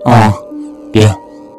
بیا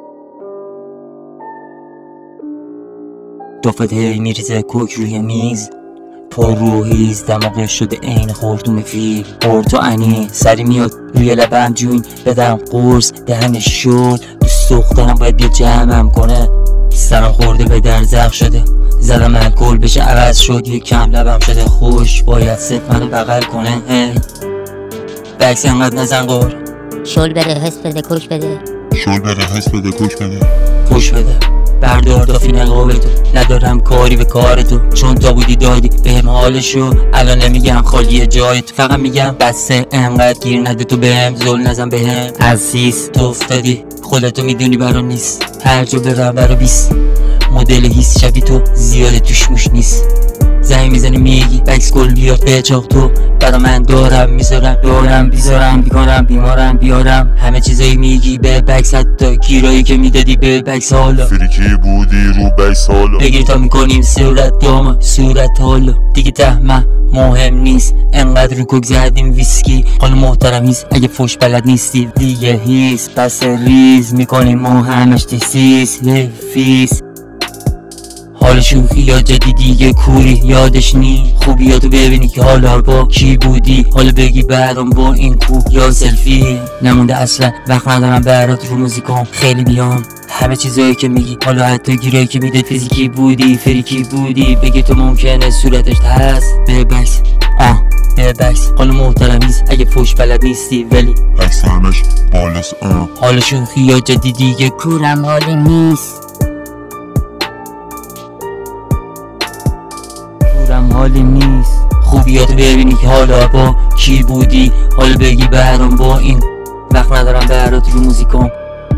دفت هی میریزه کوک روی میز، پر روحیز دماغش شده عین خورتوم فیل. تو انی سری میاد روی لبم جون بدم قرص دهنش شد. دوست دخترم باید بیا جمعم کنه، سرم خورده به در زخ شده، زدم الکل بشه عوض شد، یک کم لبم شده خوش باید صرف منو بغل کنه. هی بکس انقدر نزن قور، شل بده حس بده کوک بده، شل بده حس بده کوک بده، پوش بده بردار تا فیلم قابل تو. ندارم کاری به کار تو، چون تا بودی دادی بهم حالشو. الان نمیگم خالیه جای تو، فقط میگم بسه انقدر گیر نده تو بهم، زل نزن بهم. عزیز تو افتادی خودتو میدونی برا نیست، هر جا برم برا بیست مدل هیست شبی تو زیاده توش موش نیست. زنگ میزنی میگی بکس گل بیاد به چاق تو برا من دارم میذارم دارم بیزارم بیکارم بیمارم بیارم همه چیزایی میگی به بکس، حتی گیرایی که میدادی به بکس. حالا فریکی بودی رو بکس حالا بگیر تا میکنیم صورت دام صورت حالا دیگه تهمه مهم نیست، انقدر رو کوک زدیم ویسکی حالا محترم هیست. اگه فوش بلد نیستی دیگه هیست، پس ریز میکنیم ما همش تیسیس فیس. حالا شوخی یا جدی دیگه کوری یادش نی، خوبیاتو ببینی که حالا با کی بودی، حالا بگی برام با این کو یا سلفی. نمونده اصلا وقت ندارم برات رو موزیکام، خیلی بیام همه چیزایی که میگی حالا حتی گیرایی که میده فیزیکی بودی فریکی بودی. بگی تو ممکنه صورتش هست به بکس به بکس حالا محترمیز اگه فوش بلد نیستی ولی بکس همش بالاست. حالا شوخی یا جدی دیگه کورم حالی نیست، حالی نیست. خوبیاتو ببینی که حالا با کی بودی، حالا بگی برام با این وقت ندارم برات رو موزیکام،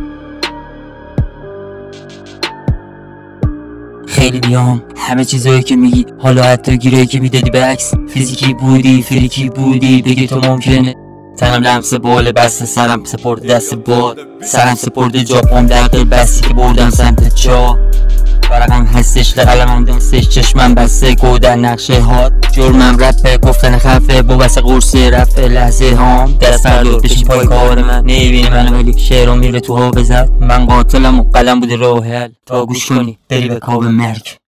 خیلی بیام همه چیزایی که میگی حالا حتی گیرایی که میدادی به عکس فیزیکی بودی فریکی بودی. بگی تو ممکنه تنم لمس بال بسته، سرم سپرد دست باد، سرم سپرد جاپام دقیقه بستی که بردم سمت چا. برقم هستش لقلمم دستش چشمم بسته گودن نقشه هات، جرمم رپه گفتن خفه با بس قرصه رفه لحظه هام. دست بردار بشین پای کار من، نمیبینی منو ولی شعرم میره تو ها بزد. من قاتلم و قلم بوده راه حل تا گوش کنی بری به کاب مرگ.